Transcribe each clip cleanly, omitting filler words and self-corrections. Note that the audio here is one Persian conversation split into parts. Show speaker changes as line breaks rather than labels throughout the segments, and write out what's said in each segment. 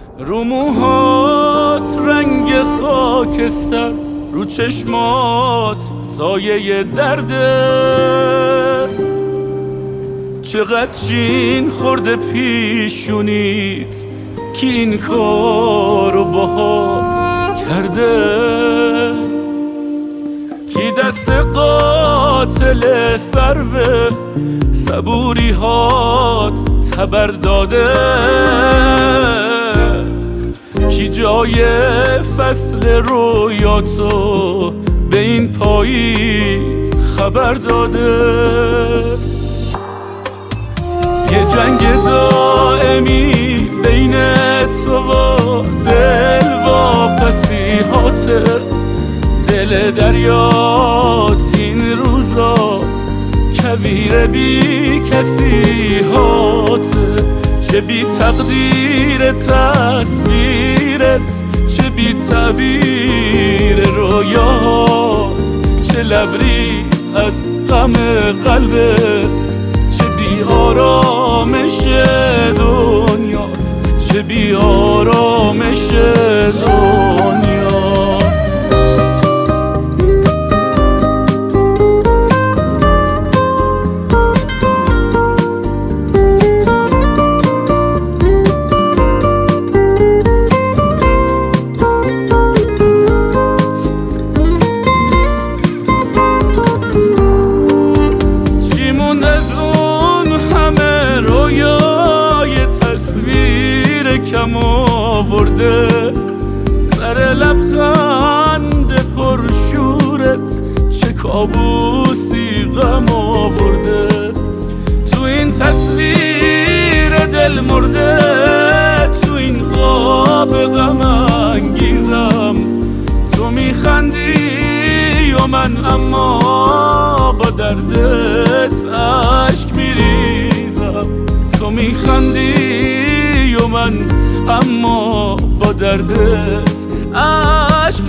رو موهات رنگ خاکستر، رو چشمات سایه درده، چقدر چین خورده پیشونیت که این کارو باهات کرده، کی دست قاتل سر به صبوری هات تبر داده، کی جای فصل رویاتو به این پاییز خبر داده. یه جنگ دائمی بین تو و دل واپسی‌هاته، دل دریات این روزا کویر بی کسی هاته، چه بی تقدیر تصویرت، چه بی تعبیر رویات، چه لبریز از غم قلبت، چه بی آرامش دنیات، چه بی آرامش دنیات. کم آورده سر لبخند پرشورت، چه کابوسی غم آورده. تو این تصویر دل مرده، تو این خواب غم انگیزم، تو میخندی و من اما با دردت عشق میریزم، تو میخندی و من اما با دردت عشق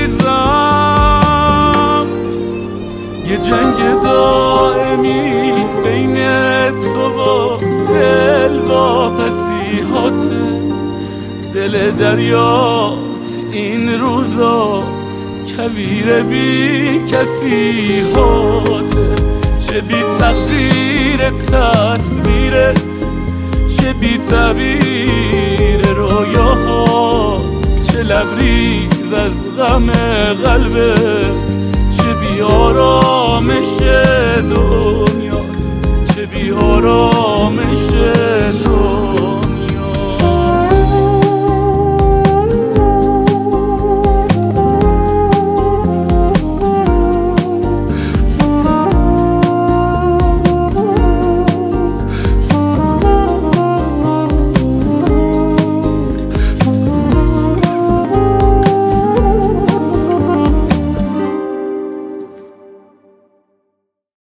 میریزم. یه جنگ دائمی بین تو و دل واپسی‌هاته، دل دریات این روزا کویر بی کسی هاته، چه بی تقدیر تصویرت، چه بی تعبیر رویاهات، چه لبریز از غم قلبت، چه بی آرامش دنیات، چه بی آرامش دنیات.